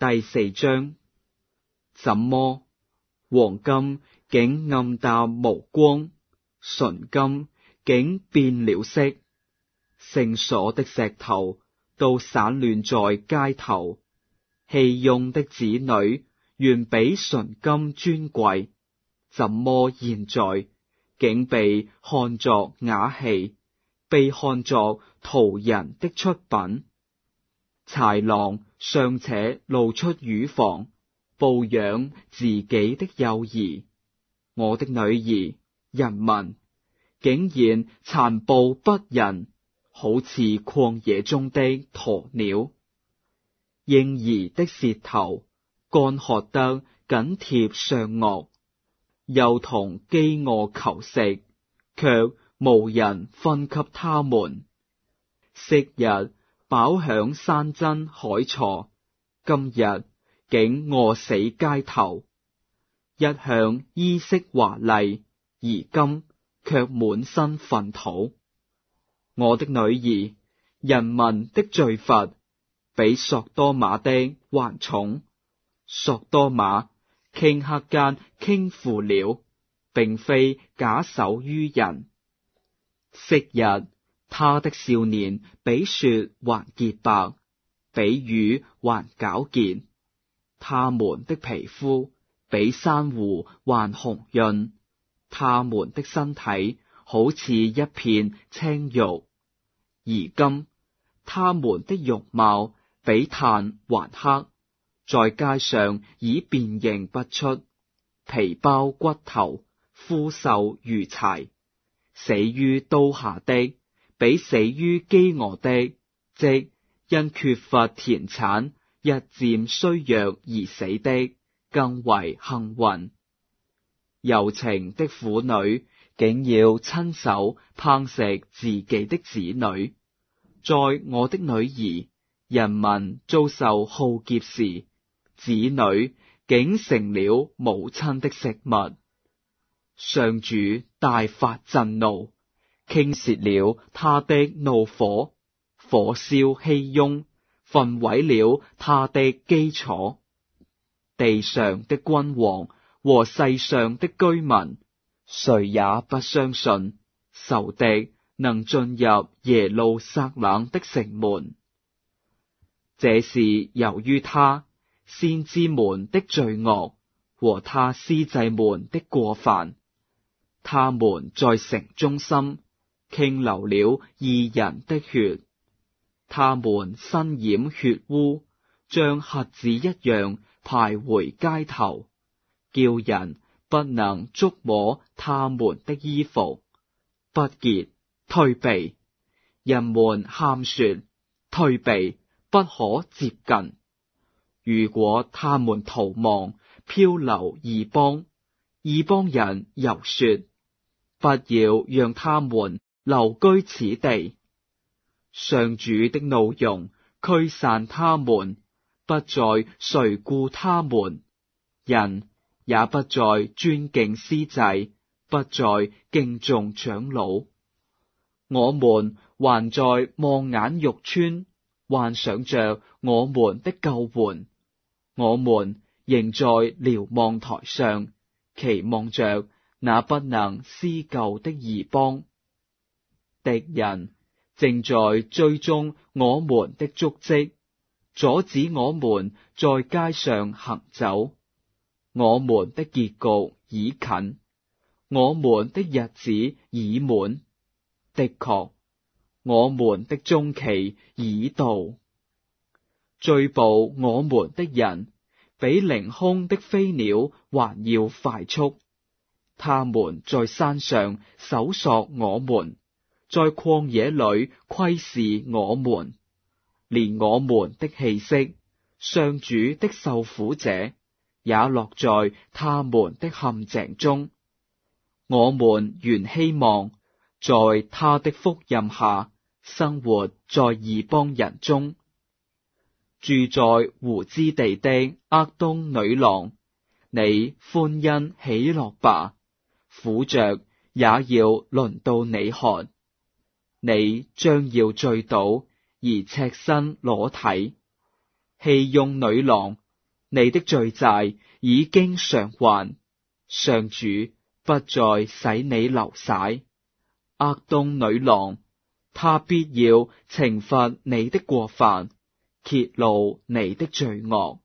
第4章。怎麼，黃金竟暗淡無光，純金竟變了色？聖所的石頭都散亂在街頭，熙雍的子女原比純金尊貴，怎麼現在竟被看作瓦器，被看作途人的出品？豺狼尚且露出乳房，哺養自己的幼兒，我的女兒，人民竟然殘暴不仁，好似曠野中的鴕鳥。嬰兒的舌頭乾渴得緊貼上顎，幼童飢餓求食，卻無人分給他們。昔日飽享山珍海錯，今日竟餓死街頭。一向衣飾華麗，而今卻滿身糞土。我的女兒，人民的罪罰比索多瑪的還重。索多瑪頃刻間傾覆了，並非假手於人。昔日他的少年比雪還潔白，比雨還皎潔，他們的皮膚比珊瑚還紅潤，他們的身體好似一片青玉。而今他們的容貌比炭還黑，在街上已辨認不出，皮包骨頭，枯瘦如柴。死於刀下的比死於飢餓的，即因缺乏田產日漸衰弱而死的，更為幸運。柔情的婦女竟要親手烹食自己的子女，在我的女兒人民遭受浩劫時，子女竟成了母親的食物。上主大發震怒，傾瀉了他的怒火，火燒熙雍，焚毀了他的基礎。地上的君王和世上的居民，誰也不相信仇敵能進入耶路撒冷的城門。這是由於他先知們的罪惡和他司祭們的過犯，他們在城中心傾流了義人的血，他們身染血污，像瞎子一樣徘徊街頭，叫人不能觸摸他們的衣服。不潔，退避！人們喊說，退避，不可接近。如果他們逃亡，漂流異邦，異邦人又說，不要讓他們留居此地。上主的怒容驅散他們，不再垂顧他們，人也不再尊敬司祭，不再敬重長老。我們還在望眼欲穿，幻想着我們的救援，我們仍在瞭望台上，期望着那不能施救的異邦。敵人正在追蹤我們的足跡，阻止我們在街上行走。我們的結局已近，我們的日子已滿。的確，我們的終期已到。追捕我們的人，比凌空的飛鳥還要快速。他們在山上搜索我們，在曠野裏窺視我們，連我們的氣息，上主的受苦者，也落在他們的陷阱中。我們原希望在他的福蔭下生活在異邦人中。住在湖之地的厄東女郎，你歡欣喜樂吧，苦着也要輪到你喝。你將要醉倒而赤身裸體。熙雍女郎你的罪債已經償還，上主不再使你流徙。厄東女郎，他必要懲罰你的過犯，揭露你的罪惡。